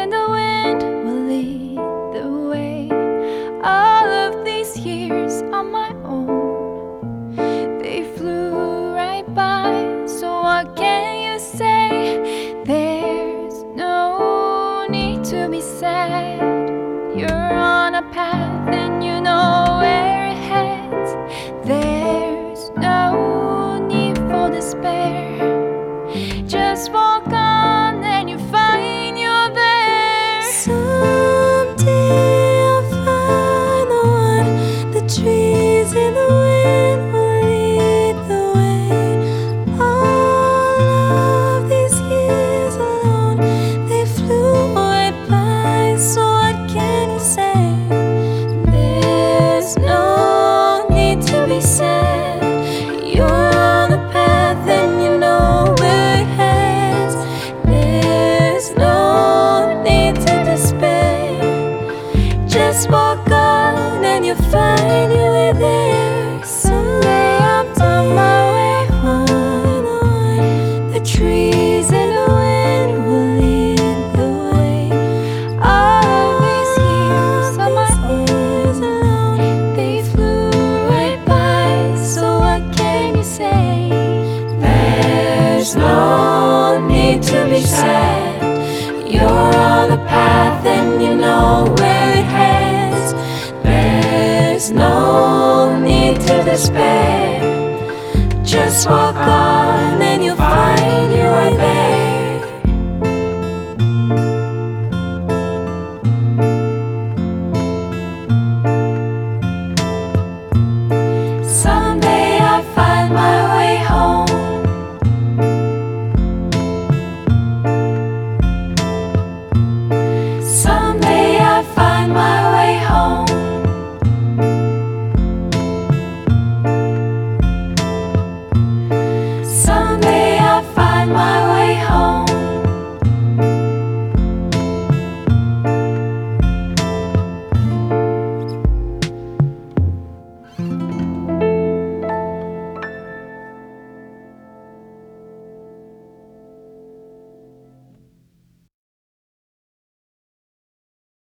and the wind will lead the way. All of these years on my own, they flew right by. So what can you say? There's no need to be sad. You're on a path and you know where it heads. There's no need for despair. Just walk on and you find you're there. Someday I'll find the one. The trees and the wind will lead the way. All of these years alone, they flew right by. So what can you say? There's no need to be sad. You're on the path and you know where it heads. There's no need to despair. Just walk on and you'll find you were there. Someday I'm on my way home. The trees and the wind will lead the way. All of these years on my own, they flew right by. So what can you say? there's no need to be sad. You're on the path and you know where it heads. There's no need to despair. Just walk on.